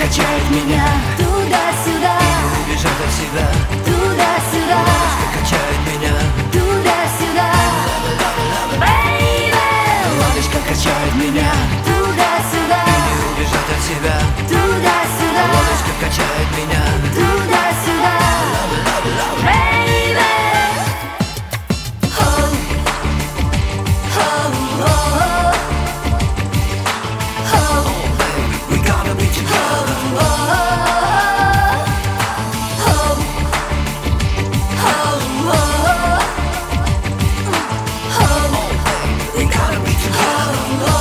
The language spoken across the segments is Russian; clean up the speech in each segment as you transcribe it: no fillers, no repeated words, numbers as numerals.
качает меня туда-сюда, Убежать от себя. туда-сюда, Лодочка качает меня туда-сюда. Baby, лодочка качает меня туда-сюда, убежать от себя. туда-сюда, Лодочка качает меня туда-сюда. Baby, oh, oh, oh, oh, Baby, we gonna be together. We gonna be together.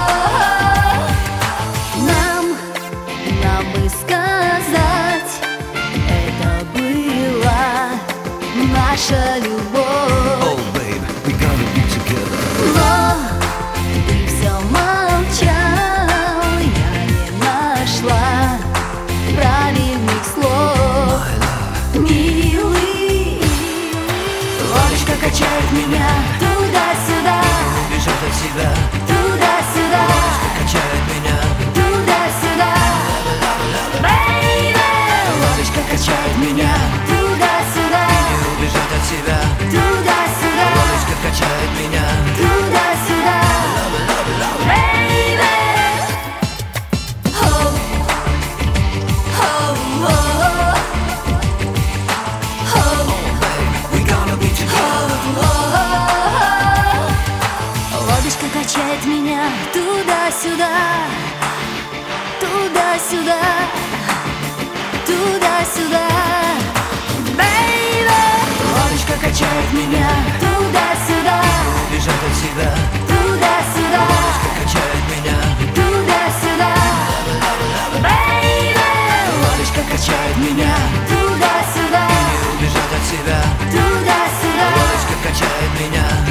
Нам бы сказать, это была наша любовь. Oh, baby, we gonna be together. Но ты все молчал, я не нашла правильных слов. My love. Милый, лодочка качает меня туда-сюда, Убежать от себя. туда-сюда, Качает меня. туда-сюда. Baby, лодочка качает меня туда-сюда, Убежать от себя. туда-сюда, Лодочка качает меня. туда-сюда. Baby, oh, oh, oh, oh, Baby, we gonna be together. лодочка качает меня туда-сюда, туда-сюда, туда-сюда. Baby, лодочка качает меня туда-сюда, Убежать от себя. туда-сюда, Качает меня. туда-сюда. Baby, лодочка качает меня туда-сюда, Убежать от себя. туда-сюда. Лодочка качает меня.